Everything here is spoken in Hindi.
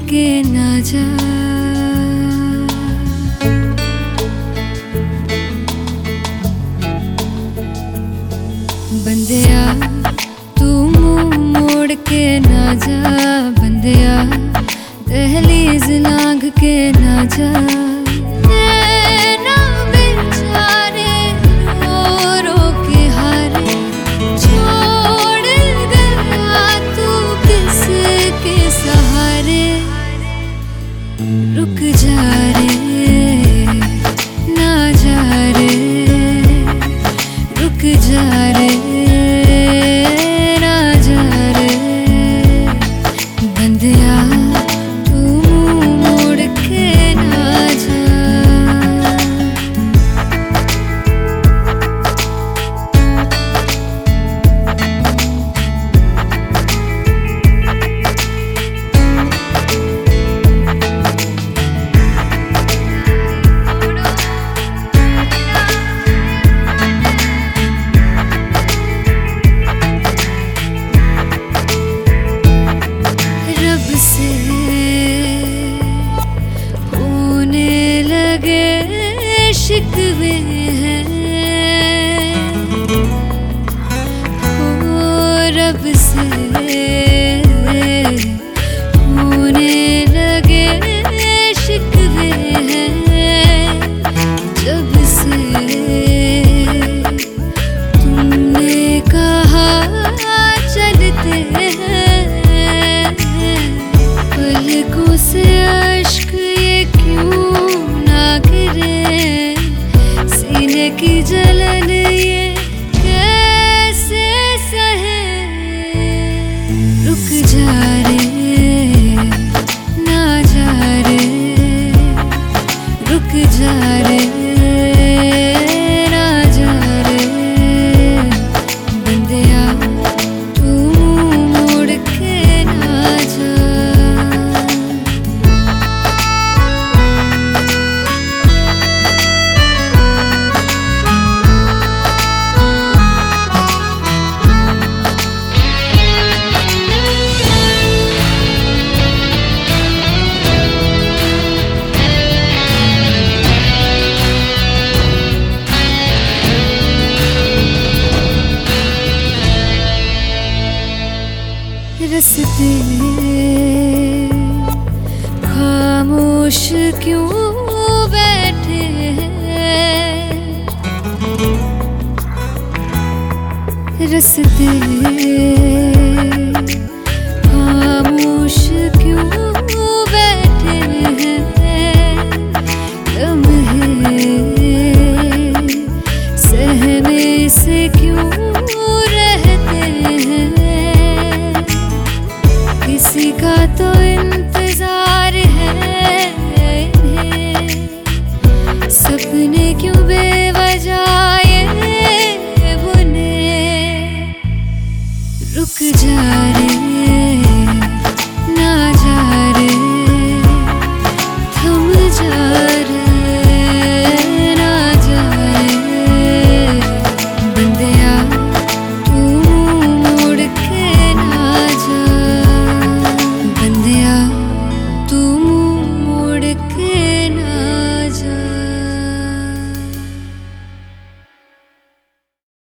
के ना जा। बंदिया तू मुंह मोड़ के ना जा, बंदिया दहलीज लांघ के ना जा। रुक जा रे ना जा रे, रुक जा रे ना जा रे। बंदिया तू मुंह मोड़ के ना जा। होने लगे शिकवे हैं रब से, होने लगे शिकवे हैं जब से तुमने कहा चलते हैं। पलकों से अश्क ये क्यों ना गिरे, सीने की जलन ये कैसे सहे। रुक जा रे ना जा रे, रुक जा रे ना जा रे। बंदिया तू मोड़ के ना जा। रस्ते खामोश क्यों बैठे हैं, रस्ते खामोश